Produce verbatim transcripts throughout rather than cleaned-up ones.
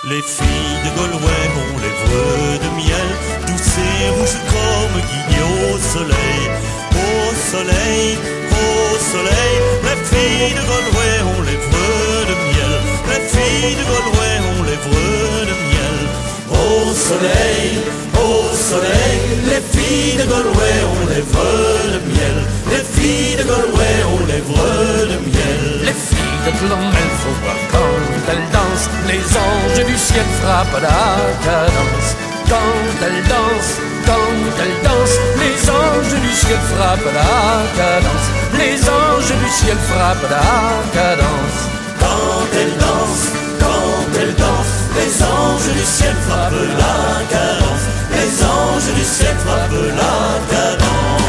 Les filles de Galway ont les lèvres de miel, douces et rouges comme guignées au soleil. Au soleil, au soleil, les filles de Galway ont les lèvres de miel. Les filles de Galway ont les lèvres de miel. Au soleil, au soleil, les filles de Galway ont les lèvres de miel. Les filles de Galway ont les lèvres de miel. Les filles de Clonmel, faut voir quand elles dansent, les anges du ciel frappent la cadence. Quand elles dansent, quand elles dansent, les anges du ciel frappent la cadence. Les anges du ciel frappent la cadence. Quand elles dansent, quand elles dansent, les anges du ciel frappent la cadence. Les anges du ciel frappent la cadence.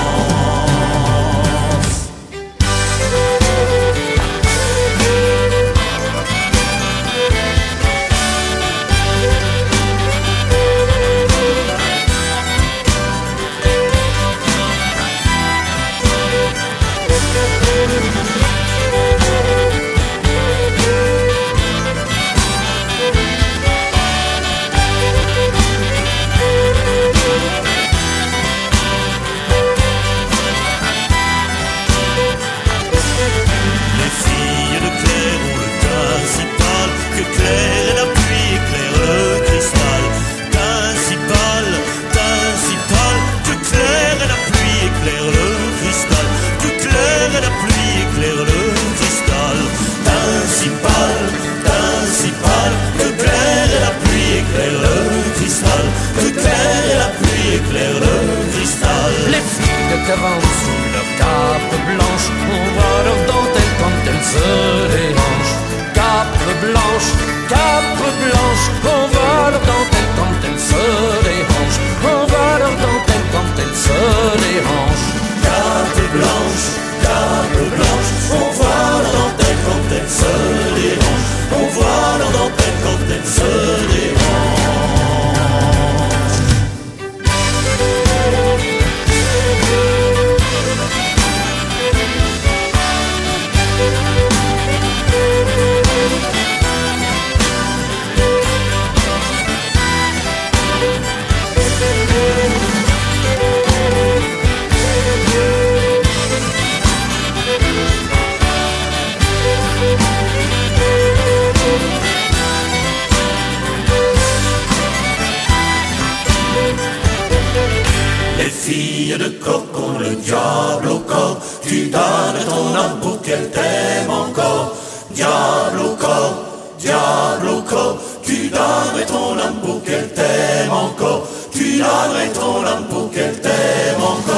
Sous leur cape blanche, on voit leur dentelle quand elles se déhanchent. Cape blanche, cape blanche, on voit leur dentelle quand elles se déhanchent. On voit leur dentelle quand elles se déhanchent. Cape blanche, cape blanche, on voit leur dentelle quand elles se déhanchent. On voit leur dentelle quand elles se déhanchent. Les filles de coq ont le diable au corps. Tu donnes ton âme pour qu'elle t'aime encore. Diable au corps, diable au corps. Tu donnerais ton âme pour qu'elle t'aime encore. Tu donnerais ton âme pour qu'elle t'aime encore.